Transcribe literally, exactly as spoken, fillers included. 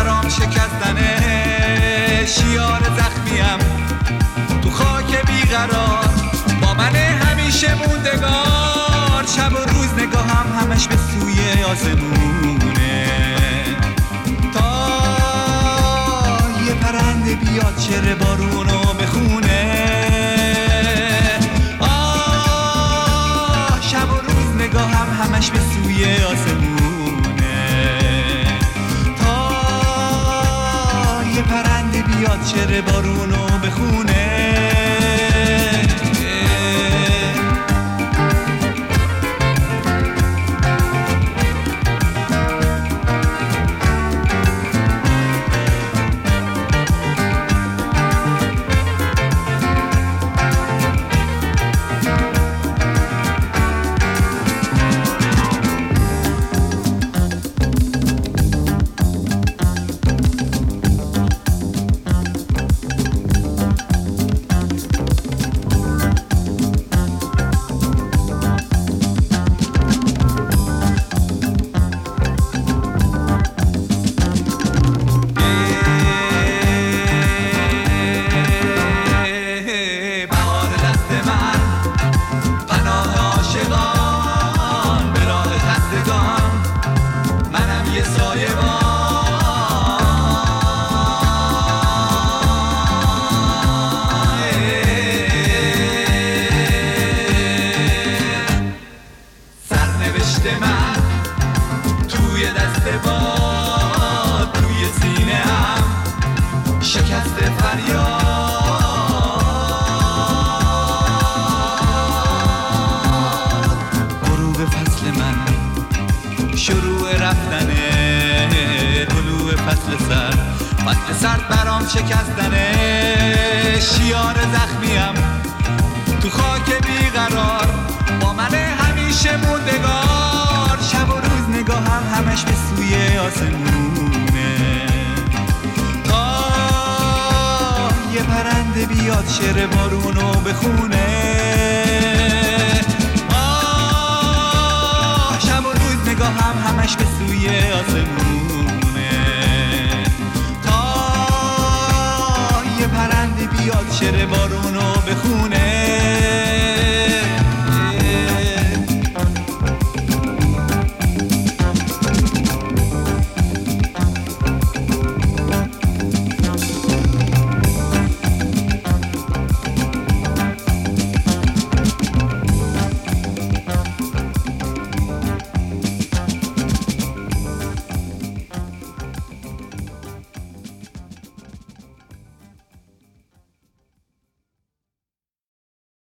برام شکستنه، شیار زخمیم تو خاک بیقرار، با من همیشه موندگار. شب و روز نگاهم همش به سوی آسمونه، تا یه پرنده بیاد شعر بارونو بخونه. آه شب و روز نگاهم همش به سوی آسمونه، تا یه پرنده بیاد شعر بارونو بخونه. سرد برام شکستنه، شیار زخمیم تو خاک بیقرار، با من همیشه موندگار. شب و روز نگاهم همش به سوی آسمونه، تا یه پرنده بیاد شعر بارونو بخونه. آه شب و روز نگاهم همش به سوی آسمونه، پرنده بیاد شعر